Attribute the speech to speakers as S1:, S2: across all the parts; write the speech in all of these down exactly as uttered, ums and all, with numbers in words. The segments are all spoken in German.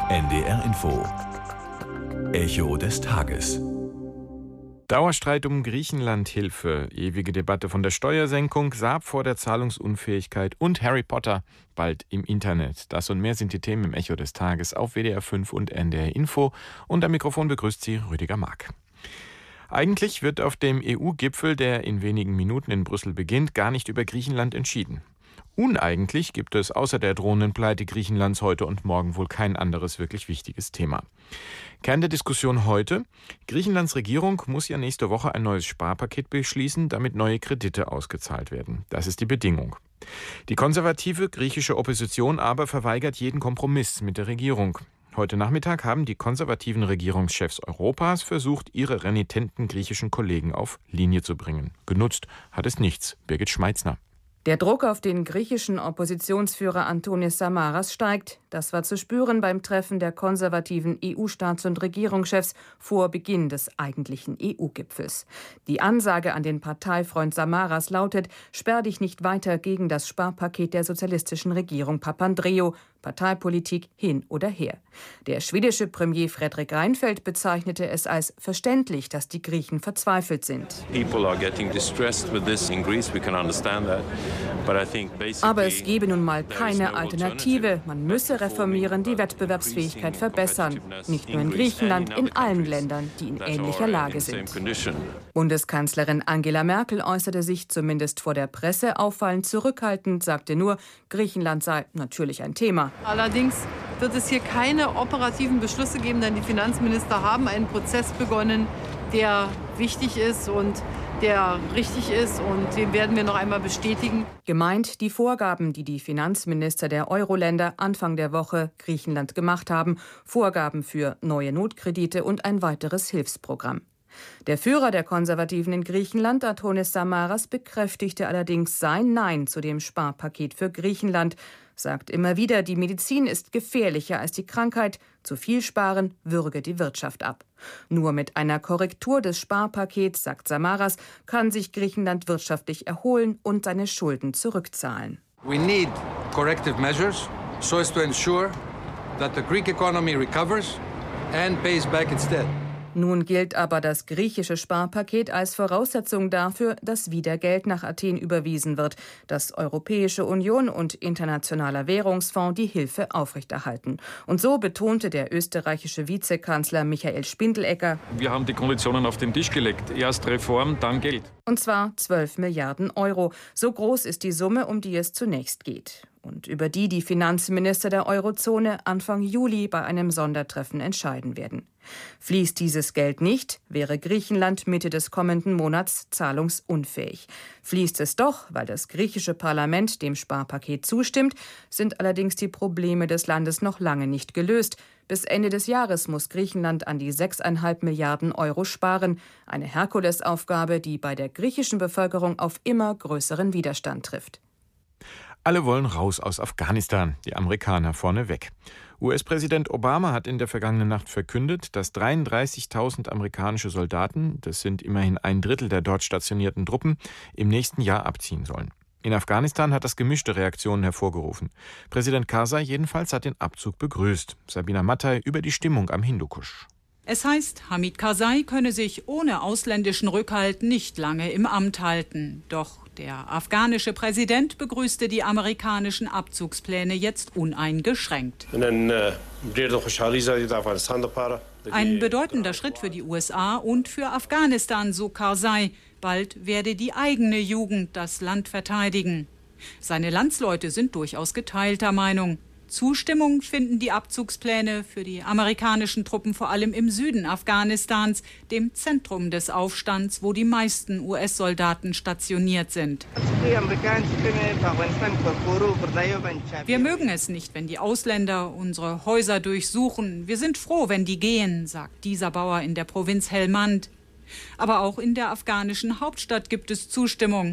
S1: N D R Info. Echo des Tages.
S2: Dauerstreit um Griechenland-Hilfe, ewige Debatte von der Steuersenkung, Saab vor der Zahlungsunfähigkeit und Harry Potter bald im Internet. Das und mehr sind die Themen im Echo des Tages auf W D R fünf und N D R Info. Und am Mikrofon begrüßt Sie Rüdiger Mark. Eigentlich wird auf dem E U-Gipfel, der in wenigen Minuten in Brüssel beginnt, gar nicht über Griechenland entschieden. Uneigentlich gibt es außer der drohenden Pleite Griechenlands heute und morgen wohl kein anderes wirklich wichtiges Thema. Kern der Diskussion heute: Griechenlands Regierung muss ja nächste Woche ein neues Sparpaket beschließen, damit neue Kredite ausgezahlt werden. Das ist die Bedingung. Die konservative griechische Opposition aber verweigert jeden Kompromiss mit der Regierung. Heute Nachmittag haben die konservativen Regierungschefs Europas versucht, ihre renitenten griechischen Kollegen auf Linie zu bringen. Genutzt hat es nichts. Birgit Schmeitzner.
S3: Der Druck auf den griechischen Oppositionsführer Antonis Samaras steigt. Das war zu spüren beim Treffen der konservativen E U-Staats- und Regierungschefs vor Beginn des eigentlichen E U-Gipfels. Die Ansage an den Parteifreund Samaras lautet: Sperr dich nicht weiter gegen das Sparpaket der sozialistischen Regierung Papandreou. Parteipolitik hin oder her. Der schwedische Premier Fredrik Reinfeldt bezeichnete es als verständlich, dass die Griechen verzweifelt sind. Aber es gebe nun mal keine Alternative. Man müsse reformieren, die Wettbewerbsfähigkeit verbessern. Nicht nur in Griechenland, in allen Ländern, die in ähnlicher Lage sind. Bundeskanzlerin Angela Merkel äußerte sich zumindest vor der Presse auffallend zurückhaltend, sagte nur, Griechenland sei natürlich ein Thema.
S4: Allerdings wird es hier keine operativen Beschlüsse geben, denn die Finanzminister haben einen Prozess begonnen, der wichtig ist und der richtig ist, und den werden wir noch einmal bestätigen.
S3: Gemeint die Vorgaben, die die Finanzminister der Euro-Länder Anfang der Woche Griechenland gemacht haben. Vorgaben für neue Notkredite und ein weiteres Hilfsprogramm. Der Führer der Konservativen in Griechenland, Antonis Samaras, bekräftigte allerdings sein Nein zu dem Sparpaket für Griechenland, sagt immer wieder, die Medizin ist gefährlicher als die Krankheit, zu viel sparen würge die Wirtschaft ab. Nur mit einer Korrektur des Sparpakets, sagt Samaras, kann sich Griechenland wirtschaftlich erholen und seine Schulden zurückzahlen.
S5: We need corrective measures so as to ensure that the Greek economy recovers and pays back its debt.
S3: Nun gilt aber das griechische Sparpaket als Voraussetzung dafür, dass wieder Geld nach Athen überwiesen wird, dass Europäische Union und Internationaler Währungsfonds die Hilfe aufrechterhalten. Und so betonte der österreichische Vizekanzler Michael Spindelegger:
S6: Wir haben die Konditionen auf den Tisch gelegt. Erst Reform, dann Geld.
S3: Und zwar zwölf Milliarden Euro. So groß ist die Summe, um die es zunächst geht. Und über die die Finanzminister der Eurozone Anfang Juli bei einem Sondertreffen entscheiden werden. Fließt dieses Geld nicht, wäre Griechenland Mitte des kommenden Monats zahlungsunfähig. Fließt es doch, weil das griechische Parlament dem Sparpaket zustimmt, sind allerdings die Probleme des Landes noch lange nicht gelöst. Bis Ende des Jahres muss Griechenland an die sechs Komma fünf Milliarden Euro sparen. Eine Herkulesaufgabe, die bei der griechischen Bevölkerung auf immer größeren Widerstand trifft.
S2: Alle wollen raus aus Afghanistan, die Amerikaner vorneweg. U S-Präsident Obama hat in der vergangenen Nacht verkündet, dass dreiunddreißigtausend amerikanische Soldaten, das sind immerhin ein Drittel der dort stationierten Truppen, im nächsten Jahr abziehen sollen. In Afghanistan hat das gemischte Reaktionen hervorgerufen. Präsident Karzai jedenfalls hat den Abzug begrüßt. Sabina Mattei über die Stimmung am Hindukusch.
S7: Es heißt, Hamid Karzai könne sich ohne ausländischen Rückhalt nicht lange im Amt halten. Doch der afghanische Präsident begrüßte die amerikanischen Abzugspläne jetzt uneingeschränkt. Ein bedeutender Schritt für die U S A und für Afghanistan, so Karzai. Bald werde die eigene Jugend das Land verteidigen. Seine Landsleute sind durchaus geteilter Meinung. Zustimmung finden die Abzugspläne für die amerikanischen Truppen vor allem im Süden Afghanistans, dem Zentrum des Aufstands, wo die meisten U S-Soldaten stationiert sind. Wir mögen es nicht, wenn die Ausländer unsere Häuser durchsuchen. Wir sind froh, wenn die gehen, sagt dieser Bauer in der Provinz Helmand. Aber auch in der afghanischen Hauptstadt gibt es Zustimmung.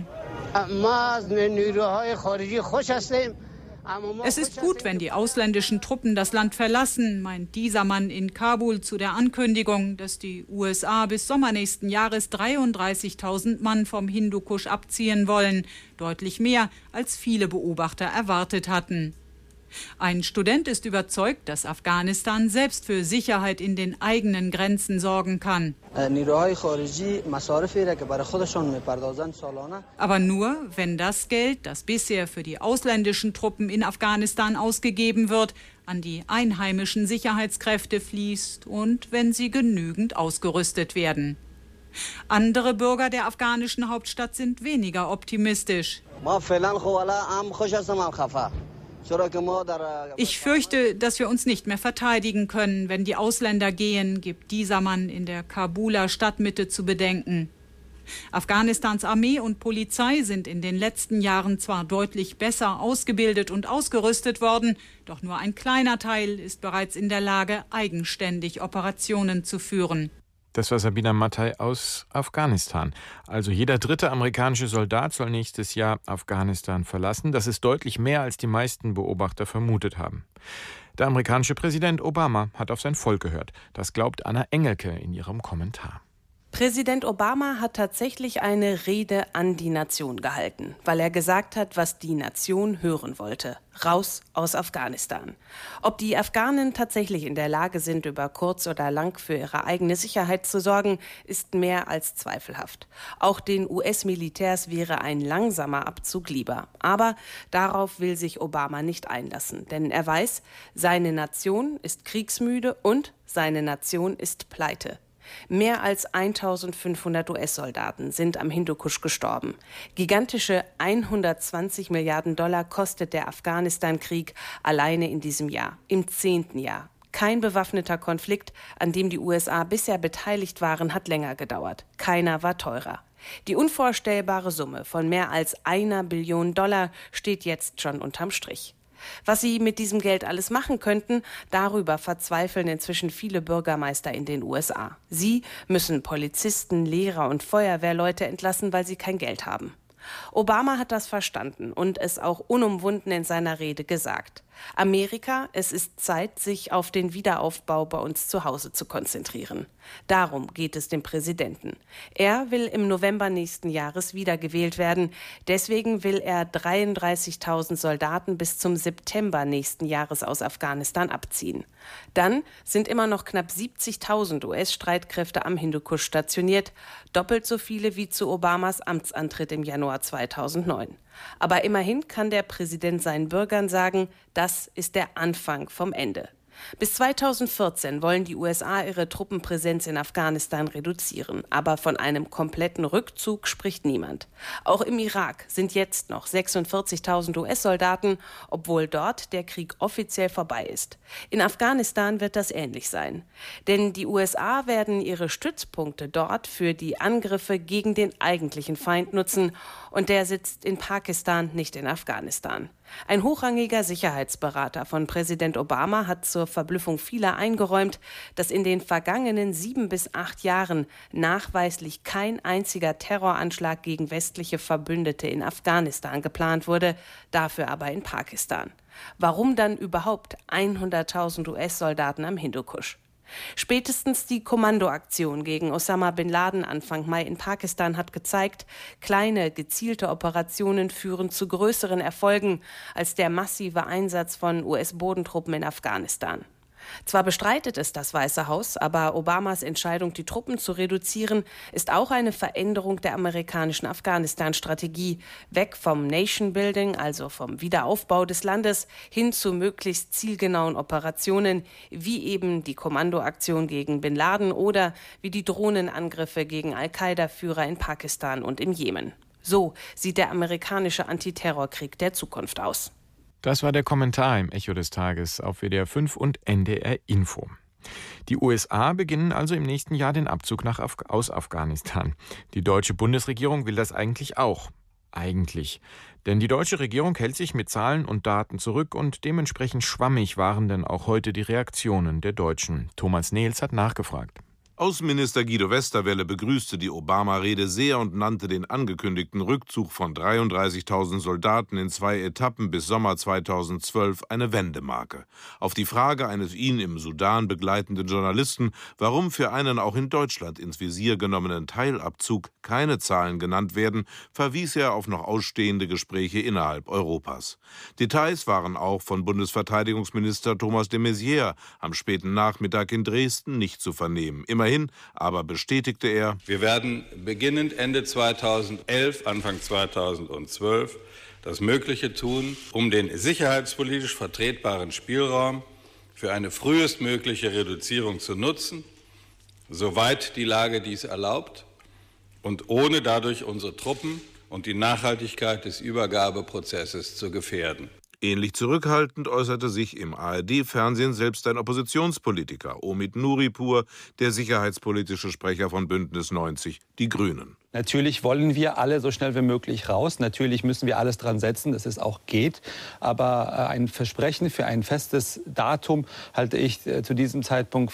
S7: Es ist gut, wenn die ausländischen Truppen das Land verlassen, meint dieser Mann in Kabul zu der Ankündigung, dass die U S A bis Sommer nächsten Jahres dreiunddreißigtausend Mann vom Hindukusch abziehen wollen. Deutlich mehr, als viele Beobachter erwartet hatten. Ein Student ist überzeugt, dass Afghanistan selbst für Sicherheit in den eigenen Grenzen sorgen kann. Aber nur, wenn das Geld, das bisher für die ausländischen Truppen in Afghanistan ausgegeben wird, an die einheimischen Sicherheitskräfte fließt und wenn sie genügend ausgerüstet werden. Andere Bürger der afghanischen Hauptstadt sind weniger optimistisch. Ich fürchte, dass wir uns nicht mehr verteidigen können, wenn die Ausländer gehen, gibt dieser Mann in der Kabuler Stadtmitte zu bedenken. Afghanistans Armee und Polizei sind in den letzten Jahren zwar deutlich besser ausgebildet und ausgerüstet worden, doch nur ein kleiner Teil ist bereits in der Lage, eigenständig Operationen zu führen.
S2: Das war Sabina Mattei aus Afghanistan. Also jeder dritte amerikanische Soldat soll nächstes Jahr Afghanistan verlassen. Das ist deutlich mehr, als die meisten Beobachter vermutet haben. Der amerikanische Präsident Obama hat auf sein Volk gehört. Das glaubt Anna Engelke in ihrem Kommentar.
S8: Präsident Obama hat tatsächlich eine Rede an die Nation gehalten, weil er gesagt hat, was die Nation hören wollte. Raus aus Afghanistan. Ob die Afghanen tatsächlich in der Lage sind, über kurz oder lang für ihre eigene Sicherheit zu sorgen, ist mehr als zweifelhaft. Auch den U S-Militärs wäre ein langsamer Abzug lieber. Aber darauf will sich Obama nicht einlassen, denn er weiß, seine Nation ist kriegsmüde und seine Nation ist pleite. Mehr als eintausendfünfhundert U S-Soldaten sind am Hindukusch gestorben. Gigantische hundertzwanzig Milliarden Dollar kostet der Afghanistan-Krieg alleine in diesem Jahr, im zehnten Jahr. Kein bewaffneter Konflikt, an dem die U S A bisher beteiligt waren, hat länger gedauert. Keiner war teurer. Die unvorstellbare Summe von mehr als einer Billion Dollar steht jetzt schon unterm Strich. Was sie mit diesem Geld alles machen könnten, darüber verzweifeln inzwischen viele Bürgermeister in den U S A. Sie müssen Polizisten, Lehrer und Feuerwehrleute entlassen, weil sie kein Geld haben. Obama hat das verstanden und es auch unumwunden in seiner Rede gesagt. Amerika, es ist Zeit, sich auf den Wiederaufbau bei uns zu Hause zu konzentrieren. Darum geht es dem Präsidenten. Er will im November nächsten Jahres wiedergewählt werden. Deswegen will er dreiunddreißigtausend Soldaten bis zum September nächsten Jahres aus Afghanistan abziehen. Dann sind immer noch knapp siebzigtausend U S-Streitkräfte am Hindukusch stationiert, doppelt so viele wie zu Obamas Amtsantritt im Januar zweitausendneun. Aber immerhin kann der Präsident seinen Bürgern sagen, das ist der Anfang vom Ende. Bis zweitausendvierzehn wollen die U S A ihre Truppenpräsenz in Afghanistan reduzieren. Aber von einem kompletten Rückzug spricht niemand. Auch im Irak sind jetzt noch sechsundvierzigtausend U S-Soldaten, obwohl dort der Krieg offiziell vorbei ist. In Afghanistan wird das ähnlich sein. Denn die U S A werden ihre Stützpunkte dort für die Angriffe gegen den eigentlichen Feind nutzen. Und der sitzt in Pakistan, nicht in Afghanistan. Ein hochrangiger Sicherheitsberater von Präsident Obama hat zur Verblüffung vieler eingeräumt, dass in den vergangenen sieben bis acht Jahren nachweislich kein einziger Terroranschlag gegen westliche Verbündete in Afghanistan geplant wurde, dafür aber in Pakistan. Warum dann überhaupt hunderttausend U S-Soldaten am Hindukusch? Spätestens die Kommandoaktion gegen Osama bin Laden Anfang Mai in Pakistan hat gezeigt, kleine, gezielte Operationen führen zu größeren Erfolgen als der massive Einsatz von U S-Bodentruppen in Afghanistan. Zwar bestreitet es das Weiße Haus, aber Obamas Entscheidung, die Truppen zu reduzieren, ist auch eine Veränderung der amerikanischen Afghanistan-Strategie. Weg vom Nation-Building, also vom Wiederaufbau des Landes, hin zu möglichst zielgenauen Operationen, wie eben die Kommandoaktion gegen Bin Laden oder wie die Drohnenangriffe gegen Al-Qaida-Führer in Pakistan und im Jemen. So sieht der amerikanische Antiterrorkrieg der Zukunft aus.
S2: Das war der Kommentar im Echo des Tages auf W D R fünf und N D R Info. Die U S A beginnen also im nächsten Jahr den Abzug nach Af- aus Afghanistan. Die deutsche Bundesregierung will das eigentlich auch. Eigentlich. Denn die deutsche Regierung hält sich mit Zahlen und Daten zurück und dementsprechend schwammig waren denn auch heute die Reaktionen der Deutschen. Thomas Nehls hat nachgefragt.
S9: Außenminister Guido Westerwelle begrüßte die Obama-Rede sehr und nannte den angekündigten Rückzug von dreiunddreißigtausend Soldaten in zwei Etappen bis Sommer zweitausendzwölf eine Wendemarke. Auf die Frage eines ihn im Sudan begleitenden Journalisten, warum für einen auch in Deutschland ins Visier genommenen Teilabzug keine Zahlen genannt werden, verwies er auf noch ausstehende Gespräche innerhalb Europas. Details waren auch von Bundesverteidigungsminister Thomas de Maizière am späten Nachmittag in Dresden nicht zu vernehmen. Immerhin aber bestätigte er:
S10: Wir werden beginnend Ende zweitausendelf, Anfang zweitausendzwölf das Mögliche tun, um den sicherheitspolitisch vertretbaren Spielraum für eine frühestmögliche Reduzierung zu nutzen, soweit die Lage dies erlaubt und ohne dadurch unsere Truppen und die Nachhaltigkeit des Übergabeprozesses zu gefährden.
S9: Ähnlich zurückhaltend äußerte sich im A R D-Fernsehen selbst ein Oppositionspolitiker, Omid Nuripur, der sicherheitspolitische Sprecher von Bündnis neunzig, die Grünen.
S11: Natürlich wollen wir alle so schnell wie möglich raus. Natürlich müssen wir alles dran setzen, dass es auch geht. Aber ein Versprechen für ein festes Datum halte ich zu diesem Zeitpunkt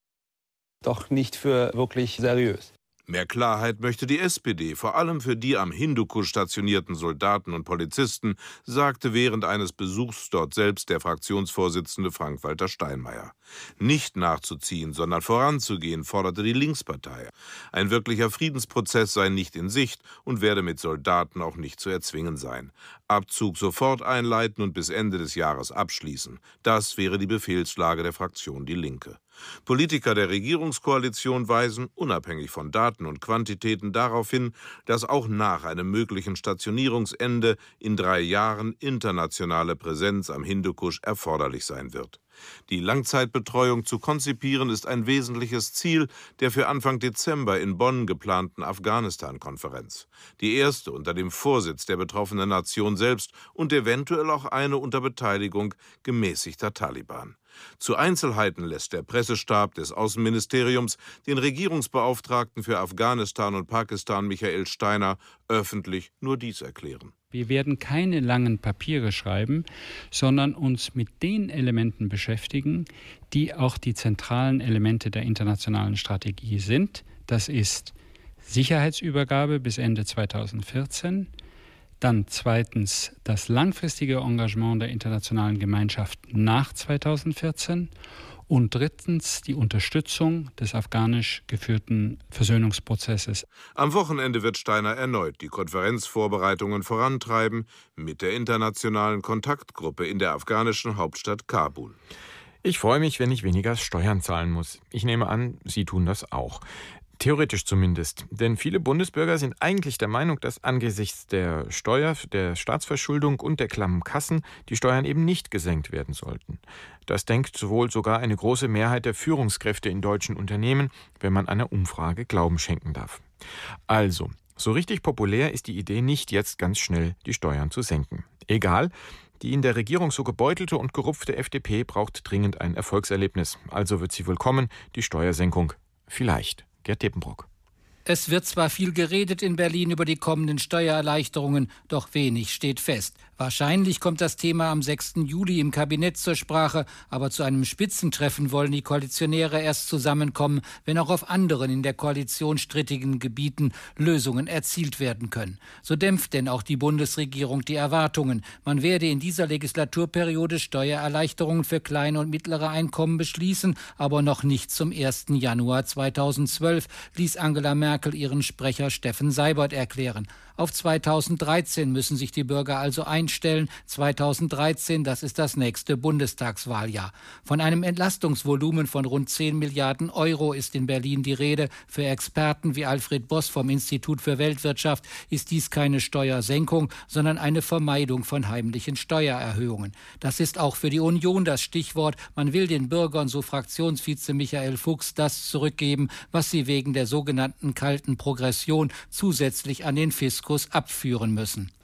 S11: doch nicht für wirklich seriös.
S9: Mehr Klarheit möchte die S P D, vor allem für die am Hindukusch stationierten Soldaten und Polizisten, sagte während eines Besuchs dort selbst der Fraktionsvorsitzende Frank-Walter Steinmeier. Nicht nachzuziehen, sondern voranzugehen, forderte die Linkspartei. Ein wirklicher Friedensprozess sei nicht in Sicht und werde mit Soldaten auch nicht zu erzwingen sein. Abzug sofort einleiten und bis Ende des Jahres abschließen. Das wäre die Befehlslage der Fraktion Die Linke. Politiker der Regierungskoalition weisen, unabhängig von Daten und Quantitäten, darauf hin, dass auch nach einem möglichen Stationierungsende in drei Jahren internationale Präsenz am Hindukusch erforderlich sein wird. Die Langzeitbetreuung zu konzipieren ist ein wesentliches Ziel der für Anfang Dezember in Bonn geplanten Afghanistan-Konferenz. Die erste unter dem Vorsitz der betroffenen Nation selbst und eventuell auch eine unter Beteiligung gemäßigter Taliban. Zu Einzelheiten lässt der Pressestab des Außenministeriums den Regierungsbeauftragten für Afghanistan und Pakistan Michael Steiner öffentlich nur dies erklären.
S12: Wir werden keine langen Papiere schreiben, sondern uns mit den Elementen beschäftigen, die auch die zentralen Elemente der internationalen Strategie sind. Das ist Sicherheitsübergabe bis Ende zweitausendvierzehn, dann zweitens das langfristige Engagement der internationalen Gemeinschaft nach zweitausendvierzehn und drittens die Unterstützung des afghanisch geführten Versöhnungsprozesses.
S9: Am Wochenende wird Steiner erneut die Konferenzvorbereitungen vorantreiben mit der internationalen Kontaktgruppe in der afghanischen Hauptstadt Kabul.
S2: Ich freue mich, wenn ich weniger Steuern zahlen muss. Ich nehme an, Sie tun das auch. Theoretisch zumindest. Denn viele Bundesbürger sind eigentlich der Meinung, dass angesichts der Steuer, der Staatsverschuldung und der klammen Kassen die Steuern eben nicht gesenkt werden sollten. Das denkt wohl sogar eine große Mehrheit der Führungskräfte in deutschen Unternehmen, wenn man einer Umfrage Glauben schenken darf. Also, so richtig populär ist die Idee nicht, jetzt ganz schnell die Steuern zu senken. Egal. Die in der Regierung so gebeutelte und gerupfte F D P braucht dringend ein Erfolgserlebnis. Also wird sie wohl kommen, die Steuersenkung. Vielleicht. Gerd Teppenbrock.
S13: Es wird zwar viel geredet in Berlin über die kommenden Steuererleichterungen, doch wenig steht fest. Wahrscheinlich kommt das Thema am sechsten Juli im Kabinett zur Sprache, aber zu einem Spitzentreffen wollen die Koalitionäre erst zusammenkommen, wenn auch auf anderen in der Koalition strittigen Gebieten Lösungen erzielt werden können. So dämpft denn auch die Bundesregierung die Erwartungen. Man werde in dieser Legislaturperiode Steuererleichterungen für kleine und mittlere Einkommen beschließen, aber noch nicht zum ersten Januar zweitausendzwölf, ließ Angela Merkel ihren Sprecher Steffen Seibert erklären. Auf zweitausenddreizehn müssen sich die Bürger also einstellen. zweitausenddreizehn, das ist das nächste Bundestagswahljahr. Von einem Entlastungsvolumen von rund zehn Milliarden Euro ist in Berlin die Rede. Für Experten wie Alfred Boss vom Institut für Weltwirtschaft ist dies keine Steuersenkung, sondern eine Vermeidung von heimlichen Steuererhöhungen. Das ist auch für die Union das Stichwort. Man will den Bürgern, so Fraktionsvize Michael Fuchs, das zurückgeben, was sie wegen der sogenannten kalten Progression zusätzlich an den Fiskus abführen müssen.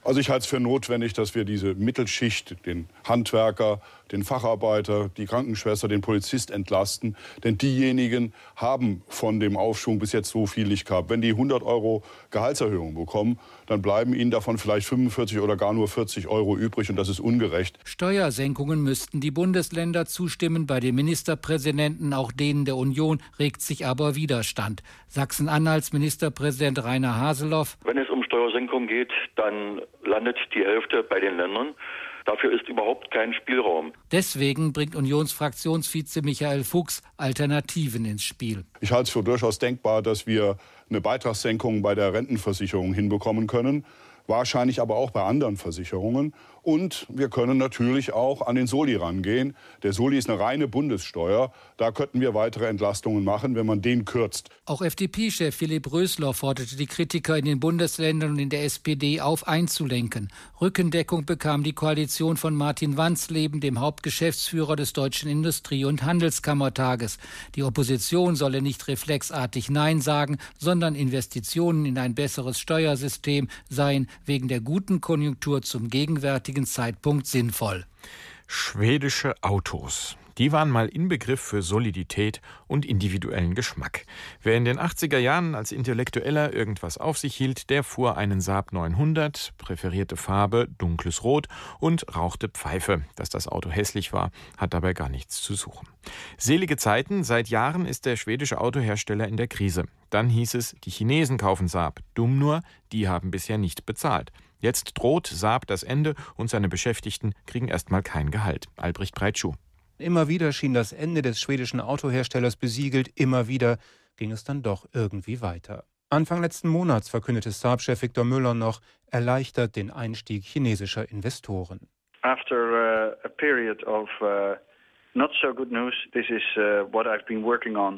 S14: Also ich halte es für notwendig, dass wir diese Mittelschicht, den Handwerker, den Facharbeiter, die Krankenschwester, den Polizist entlasten. Denn diejenigen haben von dem Aufschwung bis jetzt so viel nicht gehabt. Wenn die hundert Euro Gehaltserhöhung bekommen, dann bleiben ihnen davon vielleicht fünfundvierzig oder gar nur vierzig Euro übrig. Und das ist ungerecht.
S13: Steuersenkungen müssten die Bundesländer zustimmen. Bei den Ministerpräsidenten, auch denen der Union, regt sich aber Widerstand. Sachsen-Anhalts Ministerpräsident Rainer Haseloff:
S15: Wenn es um Steuersenkung geht, dann landet die Hälfte bei den Ländern. Dafür ist überhaupt kein Spielraum.
S13: Deswegen bringt Unionsfraktionsvize Michael Fuchs Alternativen ins Spiel.
S14: Ich halte es für durchaus denkbar, dass wir eine Beitragssenkung bei der Rentenversicherung hinbekommen können. Wahrscheinlich aber auch bei anderen Versicherungen. Und wir können natürlich auch an den Soli rangehen. Der Soli ist eine reine Bundessteuer. Da könnten wir weitere Entlastungen machen, wenn man den kürzt.
S13: Auch F D P-Chef Philipp Rösler forderte die Kritiker in den Bundesländern und in der S P D auf, einzulenken. Rückendeckung bekam die Koalition von Martin Wansleben, dem Hauptgeschäftsführer des Deutschen Industrie- und Handelskammertages. Die Opposition solle nicht reflexartig Nein sagen, sondern Investitionen in ein besseres Steuersystem seien wegen der guten Konjunktur zum gegenwärtigen Zeitpunkt sinnvoll.
S2: Schwedische Autos. Die waren mal Inbegriff für Solidität und individuellen Geschmack. Wer in den achtziger Jahren als Intellektueller irgendwas auf sich hielt, der fuhr einen Saab neunhundert, präferierte Farbe dunkles Rot und rauchte Pfeife. Dass das Auto hässlich war, hat dabei gar nichts zu suchen. Selige Zeiten, seit Jahren ist der schwedische Autohersteller in der Krise. Dann hieß es, die Chinesen kaufen Saab. Dumm nur, die haben bisher nicht bezahlt. Jetzt droht Saab das Ende und seine Beschäftigten kriegen erstmal kein Gehalt. Albrecht Breitschuh.
S16: Immer wieder schien das Ende des schwedischen Autoherstellers besiegelt. Immer wieder ging es dann doch irgendwie weiter. Anfang letzten Monats verkündete Saab-Chef Viktor Müller noch erleichtert den Einstieg chinesischer Investoren.
S17: After uh, a period of uh, not so good news, this is uh, what I've been working on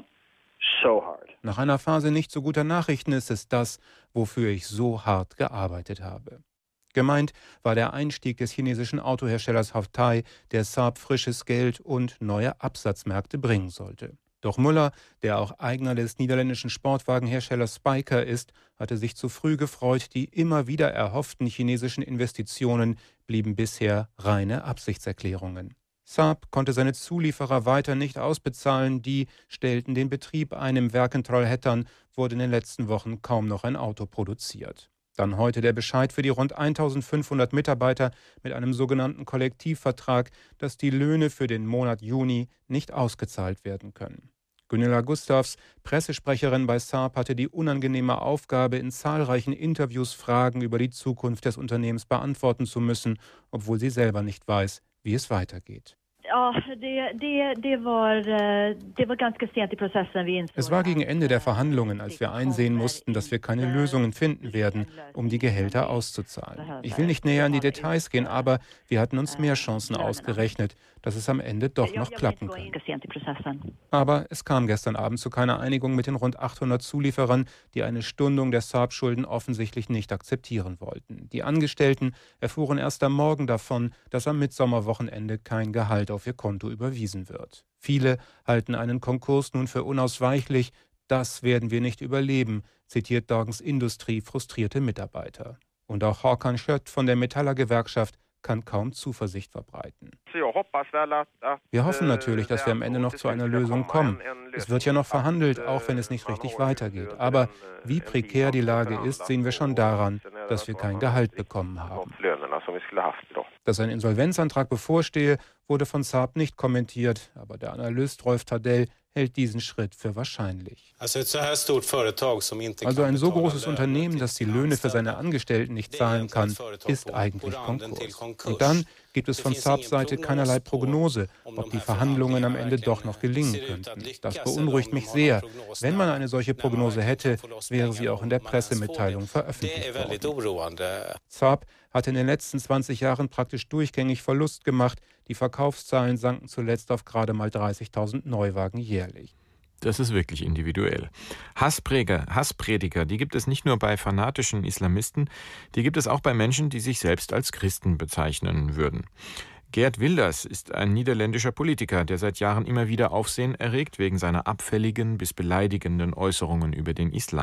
S17: so hard.
S16: Nach einer Phase nicht so guter Nachrichten ist es das, wofür ich so hart gearbeitet habe. Gemeint war der Einstieg des chinesischen Autoherstellers Haftai, der Saab frisches Geld und neue Absatzmärkte bringen sollte. Doch Müller, der auch Eigner des niederländischen Sportwagenherstellers Spyker ist, hatte sich zu früh gefreut. Die immer wieder erhofften chinesischen Investitionen blieben bisher reine Absichtserklärungen. Saab konnte seine Zulieferer weiter nicht ausbezahlen. Die stellten den Betrieb ein. Im Werk in Trollhättan wurde in den letzten Wochen kaum noch ein Auto produziert. Dann heute der Bescheid für die rund eintausendfünfhundert Mitarbeiter mit einem sogenannten Kollektivvertrag, dass die Löhne für den Monat Juni nicht ausgezahlt werden können. Gunilla Gustavs, Pressesprecherin bei Saab, hatte die unangenehme Aufgabe, in zahlreichen Interviews Fragen über die Zukunft des Unternehmens beantworten zu müssen, obwohl sie selber nicht weiß, wie es weitergeht.
S18: Ja, det, det, det var, det war ganz sent i processen. Vi
S16: es war gegen Ende der Verhandlungen, als wir einsehen mussten, dass wir keine Lösungen finden werden, um die Gehälter auszuzahlen. Ich will nicht näher in die Details gehen, aber wir hatten uns mehr Chancen ausgerechnet, dass es am Ende doch noch klappen könnte. Aber es kam gestern Abend zu keiner Einigung mit den rund achthundert Zulieferern, die eine Stundung der Saab-Schulden offensichtlich nicht akzeptieren wollten. Die Angestellten erfuhren erst am Morgen davon, dass am Mitsommerwochenende kein Gehalt auf ihr Konto überwiesen wird. Viele halten einen Konkurs nun für unausweichlich. Das werden wir nicht überleben, zitiert Dagens Industrie frustrierte Mitarbeiter. Und auch Håkan Schött von der Metaller-Gewerkschaft kann kaum Zuversicht verbreiten. Wir hoffen natürlich, dass wir am Ende noch zu einer Lösung kommen. Es wird ja noch verhandelt, auch wenn es nicht richtig weitergeht. Aber wie prekär die Lage ist, sehen wir schon daran, dass wir kein Gehalt bekommen haben. Dass ein Insolvenzantrag bevorstehe, wurde von Saab nicht kommentiert, aber der Analyst Rolf Tadell hält diesen Schritt für wahrscheinlich. Also ein so großes Unternehmen, das die Löhne für seine Angestellten nicht zahlen kann, ist eigentlich Konkurs. Und dann gibt es von Saabs Seite keinerlei Prognose, ob die Verhandlungen am Ende doch noch gelingen könnten. Das beunruhigt mich sehr. Wenn man eine solche Prognose hätte, wäre sie auch in der Pressemitteilung veröffentlicht worden. Saab hatte in den letzten zwanzig Jahren praktisch durchgängig Verlust gemacht. Die Verkaufszahlen sanken zuletzt auf gerade mal dreißigtausend Neuwagen jährlich.
S2: Das ist wirklich individuell. Hasspräger, Hassprediger, die gibt es nicht nur bei fanatischen Islamisten, die gibt es auch bei Menschen, die sich selbst als Christen bezeichnen würden. Geert Wilders ist ein niederländischer Politiker, der seit Jahren immer wieder Aufsehen erregt wegen seiner abfälligen bis beleidigenden Äußerungen über den Islam.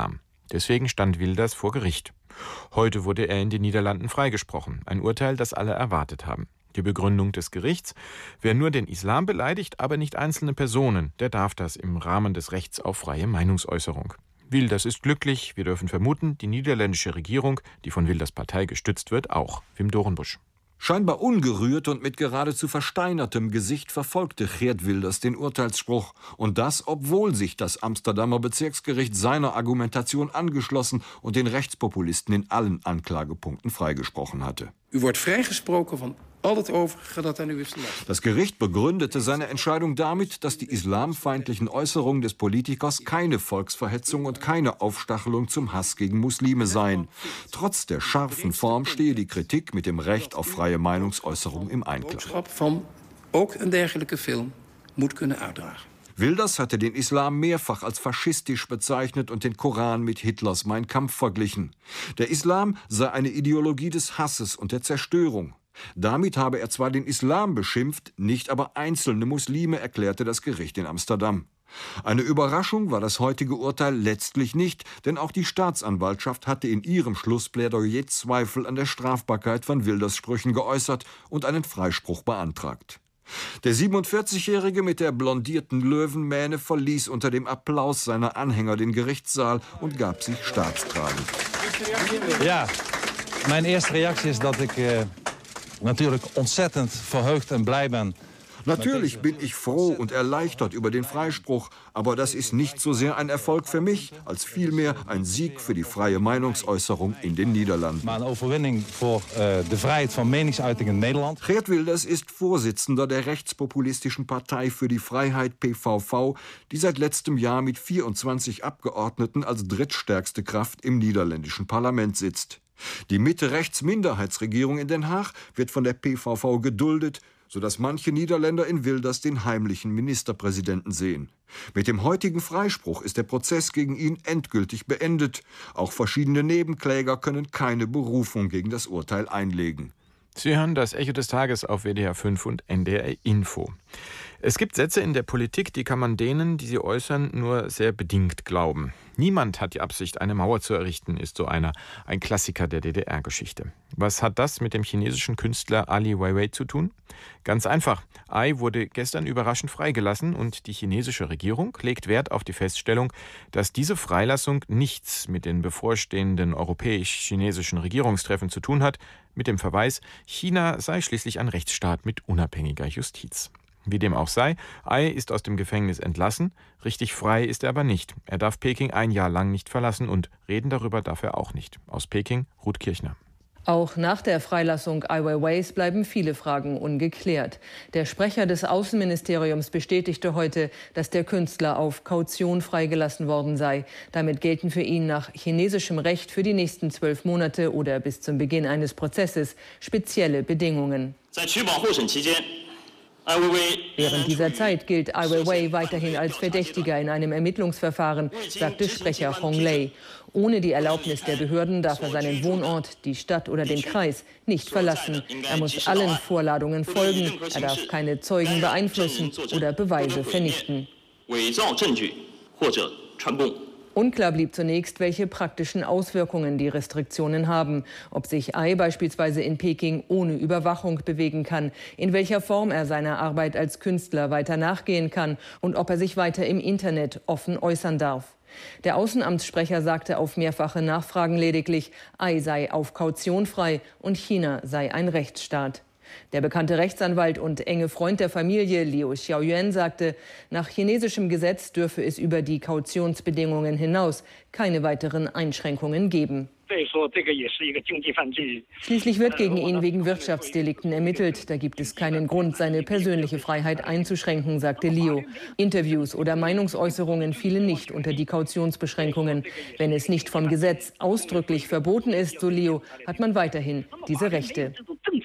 S2: Deswegen stand Wilders vor Gericht. Heute wurde er in den Niederlanden freigesprochen. Ein Urteil, das alle erwartet haben. Die Begründung des Gerichts: Wer nur den Islam beleidigt, aber nicht einzelne Personen, der darf das im Rahmen des Rechts auf freie Meinungsäußerung. Wilders ist glücklich. Wir dürfen vermuten, die niederländische Regierung, die von Wilders Partei gestützt wird, auch. Wim Doornbusch.
S19: Scheinbar ungerührt und mit geradezu versteinertem Gesicht verfolgte Geert Wilders den Urteilsspruch. Und das, obwohl sich das Amsterdamer Bezirksgericht seiner Argumentation angeschlossen und den Rechtspopulisten in allen Anklagepunkten freigesprochen hatte.
S20: U wordt vrijgesproken van al het overige dat aan u is te lasten.
S19: Das Gericht begründete seine Entscheidung damit, dass die islamfeindlichen Äußerungen des Politikers keine Volksverhetzung und keine Aufstachelung zum Hass gegen Muslime seien. Trotz der scharfen Form stehe die Kritik mit dem Recht auf freie Meinungsäußerung im Einklang.
S20: Van ook een dergelijke film moet kunnen uitdragen.
S19: Wilders hatte den Islam mehrfach als faschistisch bezeichnet und den Koran mit Hitlers Mein Kampf verglichen. Der Islam sei eine Ideologie des Hasses und der Zerstörung. Damit habe er zwar den Islam beschimpft, nicht aber einzelne Muslime, erklärte das Gericht in Amsterdam. Eine Überraschung war das heutige Urteil letztlich nicht, denn auch die Staatsanwaltschaft hatte in ihrem Schlussplädoyer Zweifel an der Strafbarkeit von Wilders Sprüchen geäußert und einen Freispruch beantragt. Der siebenundvierzigjährige mit der blondierten Löwenmähne verließ unter dem Applaus seiner Anhänger den Gerichtssaal und gab sich staatstragend.
S21: Ja, mijn eerste reactie is dat ik uh, natuurlijk ontzettend verheugd en blij ben.
S19: Natürlich bin ich froh und erleichtert über den Freispruch, aber das ist nicht so sehr ein Erfolg für mich, als vielmehr ein Sieg für die freie Meinungsäußerung in den Niederlanden.
S21: Maar een overwinning voor uh, de vrijheid van meningsuiting in Nederland.
S19: Geert Wilders ist Vorsitzender der rechtspopulistischen Partei für die Freiheit P V V, die seit letztem Jahr mit vierundzwanzig Abgeordneten als drittstärkste Kraft im niederländischen Parlament sitzt. Die Mitte-Rechts-Minderheitsregierung in Den Haag wird von der P V V geduldet, sodass manche Niederländer in Wilders den heimlichen Ministerpräsidenten sehen. Mit dem heutigen Freispruch ist der Prozess gegen ihn endgültig beendet. Auch verschiedene Nebenkläger können keine Berufung gegen das Urteil einlegen.
S2: Sie hören das Echo des Tages auf W D R fünf und N D R Info. Es gibt Sätze in der Politik, die kann man denen, die sie äußern, nur sehr bedingt glauben. Niemand hat die Absicht, eine Mauer zu errichten, ist so einer, ein Klassiker der D D R-Geschichte. Was hat das mit dem chinesischen Künstler Ai Weiwei zu tun? Ganz einfach. Ai wurde gestern überraschend freigelassen und die chinesische Regierung legt Wert auf die Feststellung, dass diese Freilassung nichts mit den bevorstehenden europäisch-chinesischen Regierungstreffen zu tun hat, mit dem Verweis, China sei schließlich ein Rechtsstaat mit unabhängiger Justiz. Wie dem auch sei, Ai ist aus dem Gefängnis entlassen, richtig frei ist er aber nicht. Er darf Peking ein Jahr lang nicht verlassen und reden darüber darf er auch nicht. Aus Peking, Ruth Kirchner.
S22: Auch nach der Freilassung Ai Weiweis bleiben viele Fragen ungeklärt. Der Sprecher des Außenministeriums bestätigte heute, dass der Künstler auf Kaution freigelassen worden sei. Damit gelten für ihn nach chinesischem Recht für die nächsten zwölf Monate oder bis zum Beginn eines Prozesses spezielle Bedingungen. Während dieser Zeit gilt Ai Weiwei weiterhin als Verdächtiger in einem Ermittlungsverfahren, sagte Sprecher Hong Lei. Ohne die Erlaubnis der Behörden darf er seinen Wohnort, die Stadt oder den Kreis nicht verlassen. Er muss allen Vorladungen folgen. Er darf keine Zeugen beeinflussen oder Beweise vernichten. Unklar blieb zunächst, welche praktischen Auswirkungen die Restriktionen haben. Ob sich Ai beispielsweise in Peking ohne Überwachung bewegen kann, in welcher Form er seiner Arbeit als Künstler weiter nachgehen kann und ob er sich weiter im Internet offen äußern darf. Der Außenamtssprecher sagte auf mehrfache Nachfragen lediglich, Ai sei auf Kaution frei und China sei ein Rechtsstaat. Der bekannte Rechtsanwalt und enge Freund der Familie, Liu Xiaoyuan, sagte, nach chinesischem Gesetz dürfe es über die Kautionsbedingungen hinaus keine weiteren Einschränkungen geben. Schließlich wird gegen ihn wegen Wirtschaftsdelikten ermittelt. Da gibt es keinen Grund, seine persönliche Freiheit einzuschränken, sagte Liu. Interviews oder Meinungsäußerungen fielen nicht unter die Kautionsbeschränkungen. Wenn es nicht vom Gesetz ausdrücklich verboten ist, so Liu, hat man weiterhin diese Rechte.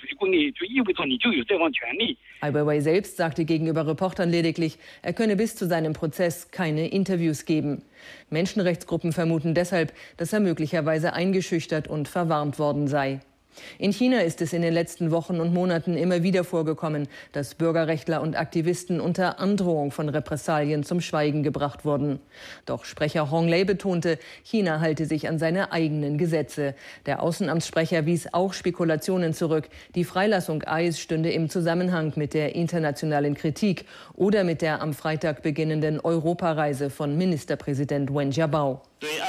S22: Ai Weiwei selbst sagte gegenüber Reportern lediglich, er könne bis zu seinem Prozess keine Interviews geben. Menschenrechtsgruppen vermuten deshalb, dass er möglicherweise eingeschüchtert und verwarnt worden sei. In China ist es in den letzten Wochen und Monaten immer wieder vorgekommen, dass Bürgerrechtler und Aktivisten unter Androhung von Repressalien zum Schweigen gebracht wurden. Doch Sprecher Hong Lei betonte, China halte sich an seine eigenen Gesetze. Der Außenamtssprecher wies auch Spekulationen zurück, die Freilassung Ais stünde im Zusammenhang mit der internationalen Kritik oder mit der am Freitag beginnenden Europareise von Ministerpräsident Wen Jiabao.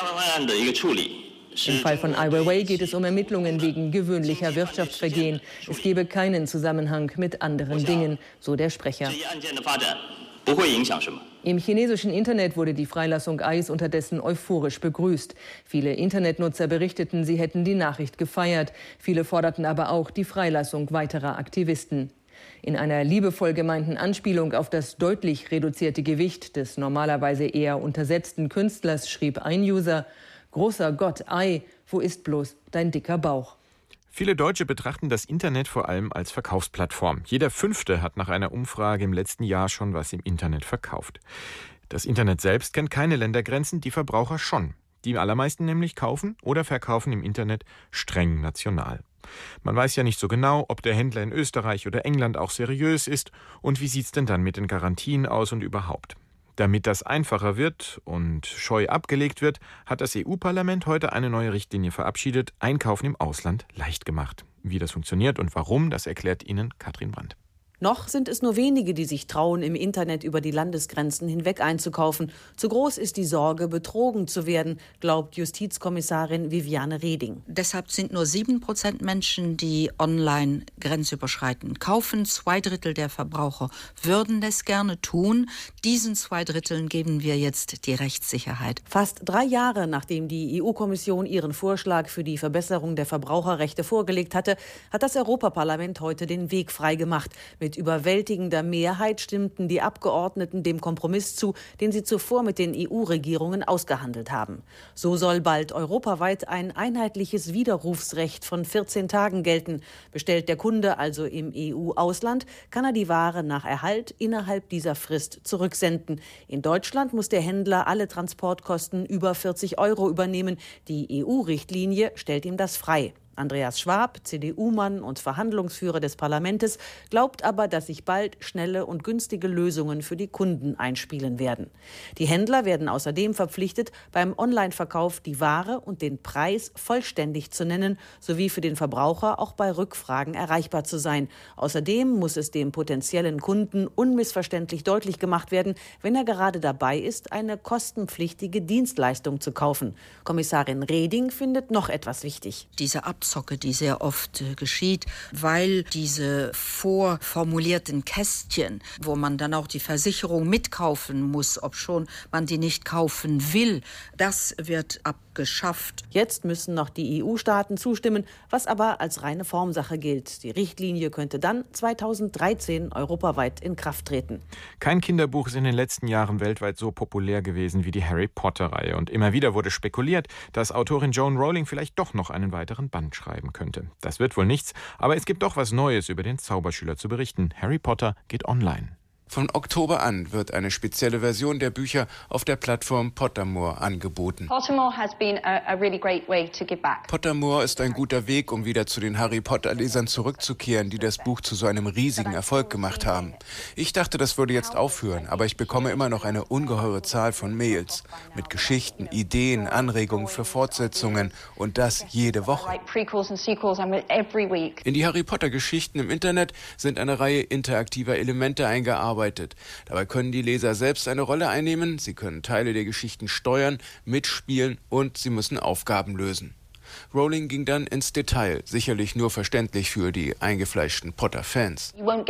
S22: Im Fall von Ai Weiwei geht es um Ermittlungen wegen gewöhnlicher Wirtschaftsvergehen. Es gebe keinen Zusammenhang mit anderen Dingen, so der Sprecher. Im chinesischen Internet wurde die Freilassung Ais unterdessen euphorisch begrüßt. Viele Internetnutzer berichteten, sie hätten die Nachricht gefeiert. Viele forderten aber auch die Freilassung weiterer Aktivisten. In einer liebevoll gemeinten Anspielung auf das deutlich reduzierte Gewicht des normalerweise eher untersetzten Künstlers schrieb ein User: Großer Gott, Ai, wo ist bloß dein dicker Bauch?
S2: Viele Deutsche betrachten das Internet vor allem als Verkaufsplattform. Jeder Fünfte hat nach einer Umfrage im letzten Jahr schon was im Internet verkauft. Das Internet selbst kennt keine Ländergrenzen, die Verbraucher schon. Die allermeisten nämlich kaufen oder verkaufen im Internet streng national. Man weiß ja nicht so genau, ob der Händler in Österreich oder England auch seriös ist und wie sieht's denn dann mit den Garantien aus und überhaupt. Damit das einfacher wird und scheu abgelegt wird, hat das E U-Parlament heute eine neue Richtlinie verabschiedet, Einkaufen im Ausland leicht gemacht. Wie das funktioniert und warum, das erklärt Ihnen Katrin Brandt.
S1: Noch sind es nur wenige, die sich trauen, im Internet über die Landesgrenzen hinweg einzukaufen. Zu groß ist die Sorge, betrogen zu werden, glaubt Justizkommissarin Viviane Reding.
S4: Deshalb sind nur sieben Prozent Menschen, die online grenzüberschreitend kaufen. Zwei Drittel der Verbraucher würden das gerne tun. Diesen zwei Dritteln geben wir jetzt die Rechtssicherheit.
S1: Fast drei Jahre nachdem die E U-Kommission ihren Vorschlag für die Verbesserung der Verbraucherrechte vorgelegt hatte, hat das Europaparlament heute den Weg freigemacht. Mit überwältigender Mehrheit stimmten die Abgeordneten dem Kompromiss zu, den sie zuvor mit den E U-Regierungen ausgehandelt haben. So soll bald europaweit ein einheitliches Widerrufsrecht von vierzehn Tagen gelten. Bestellt der Kunde also im E U-Ausland, kann er die Ware nach Erhalt innerhalb dieser Frist zurücksenden. In Deutschland muss der Händler alle Transportkosten über vierzig Euro übernehmen. Die E U-Richtlinie stellt ihm das frei. Andreas Schwab, C D U-Mann und Verhandlungsführer des Parlaments, glaubt aber, dass sich bald schnelle und günstige Lösungen für die Kunden einspielen werden. Die Händler werden außerdem verpflichtet, beim Online-Verkauf die Ware und den Preis vollständig zu nennen, sowie für den Verbraucher auch bei Rückfragen erreichbar zu sein. Außerdem muss es dem potenziellen Kunden unmissverständlich deutlich gemacht werden, wenn er gerade dabei ist, eine kostenpflichtige Dienstleistung zu kaufen. Kommissarin Reding findet noch etwas wichtig.
S4: Diese Abzocke, die sehr oft äh, geschieht, weil diese vorformulierten Kästchen, wo man dann auch die Versicherung mitkaufen muss, obschon man die nicht kaufen will, das wird abgeschafft.
S1: Jetzt müssen noch die E U-Staaten zustimmen, was aber als reine Formsache gilt. Die Richtlinie könnte dann zweitausenddreizehn europaweit in Kraft treten.
S2: Kein Kinderbuch ist in den letzten Jahren weltweit so populär gewesen wie die Harry-Potter-Reihe. Und immer wieder wurde spekuliert, dass Autorin Joan Rowling vielleicht doch noch einen weiteren Band schreiben könnte. Das wird wohl nichts, aber es gibt doch was Neues über den Zauberschüler zu berichten. Harry Potter geht online.
S23: Von Oktober an wird eine spezielle Version der Bücher auf der Plattform Pottermore angeboten.
S24: Pottermore has been a, a really great way to give back.
S23: Pottermore ist ein guter Weg, um wieder zu den Harry Potter-Lesern zurückzukehren, die das Buch zu so einem riesigen Erfolg gemacht haben. Ich dachte, das würde jetzt aufhören, aber ich bekomme immer noch eine ungeheure Zahl von Mails mit Geschichten, Ideen, Anregungen für Fortsetzungen und das jede Woche. In die Harry Potter-Geschichten im Internet sind eine Reihe interaktiver Elemente eingearbeitet. Dabei können die Leser selbst eine Rolle einnehmen, sie können Teile der Geschichten steuern, mitspielen und sie müssen Aufgaben lösen. Rowling ging dann ins Detail, sicherlich nur verständlich für die eingefleischten Potter-Fans. Man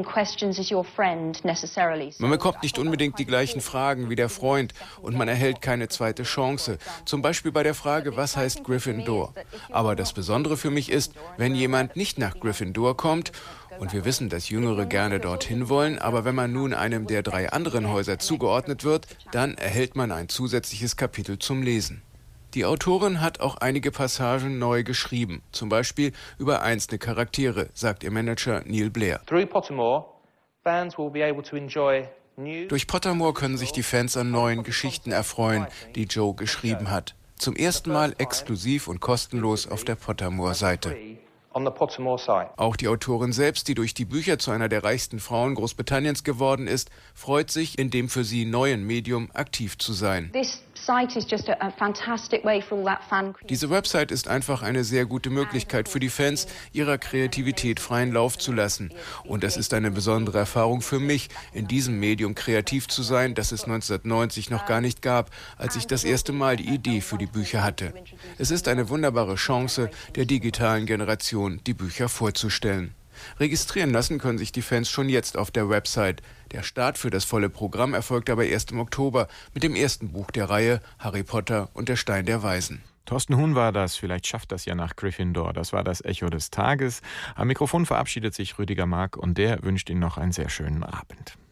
S23: bekommt nicht unbedingt die gleichen Fragen wie der Freund und man erhält keine zweite Chance, zum Beispiel bei der Frage, was heißt Gryffindor? Aber das Besondere für mich ist, wenn jemand nicht nach Gryffindor kommt, und wir wissen, dass Jüngere gerne dorthin wollen, aber wenn man nun einem der drei anderen Häuser zugeordnet wird, dann erhält man ein zusätzliches Kapitel zum Lesen. Die Autorin hat auch einige Passagen neu geschrieben, zum Beispiel über einzelne Charaktere, sagt ihr Manager Neil Blair. Durch Pottermore können sich die Fans an neuen Geschichten erfreuen, die Joe geschrieben hat. Zum ersten Mal exklusiv und kostenlos auf der Pottermore-Seite. Auch die Autorin selbst, die durch die Bücher zu einer der reichsten Frauen Großbritanniens geworden ist, freut sich, in dem für sie neuen Medium aktiv zu sein. Diese Website ist einfach eine sehr gute Möglichkeit für die Fans, ihrer Kreativität freien Lauf zu lassen. Und es ist eine besondere Erfahrung für mich, in diesem Medium kreativ zu sein, das es neunzehnhundertneunzig noch gar nicht gab, als ich das erste Mal die Idee für die Bücher hatte. Es ist eine wunderbare Chance, der digitalen Generation die Bücher vorzustellen. Registrieren lassen können sich die Fans schon jetzt auf der Website. Der Start für das volle Programm erfolgt aber erst im Oktober mit dem ersten Buch der Reihe, Harry Potter und der Stein der Weisen.
S2: Thorsten Huhn war das, vielleicht schafft das ja nach Gryffindor. Das war das Echo des Tages. Am Mikrofon verabschiedet sich Rüdiger Mark und der wünscht Ihnen noch einen sehr schönen Abend.